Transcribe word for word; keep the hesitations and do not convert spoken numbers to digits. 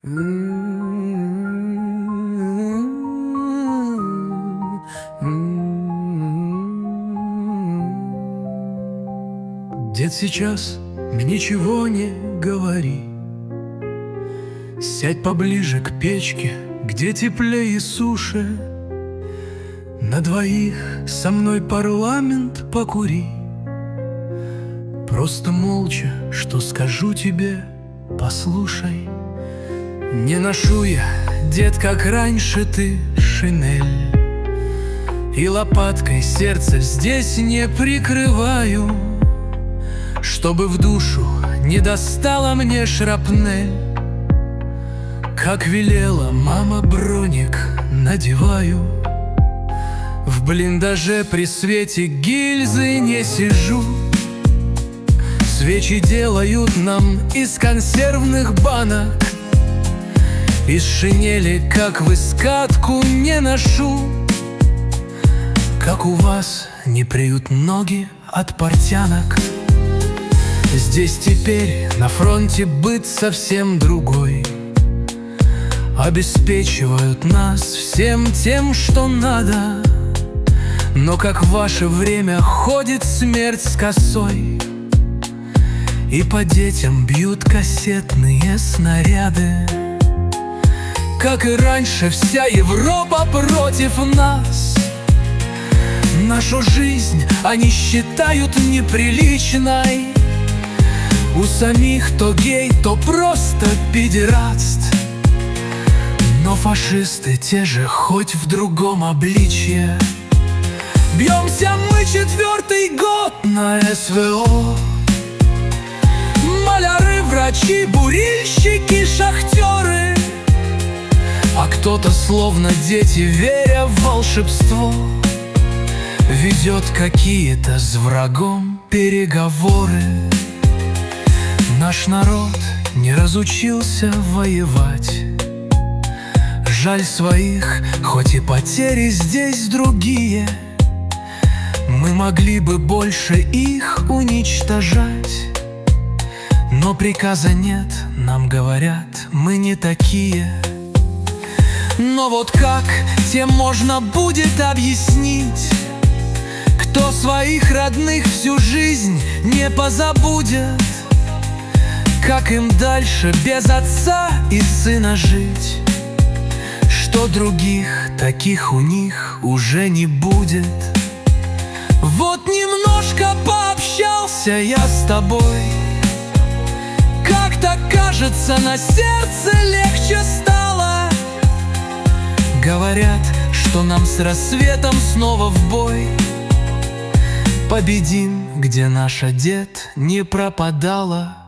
Дед, сейчас ничего не говори. Сядь поближе к печке, где теплее и суше. На двоих со мной парламент покури. Просто молча, что скажу тебе, послушай. Не ношу я, дед, как раньше ты, шинель, и лопаткой сердце здесь не прикрываю, чтобы в душу не достала мне шрапнель. Как велела мама, броник надеваю. В блиндаже при свете гильзы не сижу. Свечи делают нам из консервных банок. Из шинели, как в искатку, не ношу. Как у вас не преют ноги от портянок. Здесь теперь на фронте быт совсем другой. Обеспечивают нас всем тем, что надо. Но как в ваше время ходит смерть с косой, и по детям бьют кассетные снаряды. Как и раньше, вся Европа против нас. Нашу жизнь они считают неприличной. У самих то гей, то просто педераст. Но фашисты те же, хоть в другом обличье. Бьемся мы четвертый год на эс вэ о. Маляры, врачи, бурильщики, шахтеры. А кто-то, словно дети, веря в волшебство, ведет какие-то с врагом переговоры. Наш народ не разучился воевать. Жаль своих, хоть и потери здесь другие. Мы могли бы больше их уничтожать, но приказа нет, нам говорят, мы не такие. Но вот как тем можно будет объяснить, кто своих родных всю жизнь не позабудет? Как им дальше без отца и сына жить? Что других таких у них уже не будет. Вот немножко пообщался я с тобой, как-то, кажется, на сердце легче стало. Говорят, что нам с рассветом снова в бой. Победим, где наша дед не пропадала.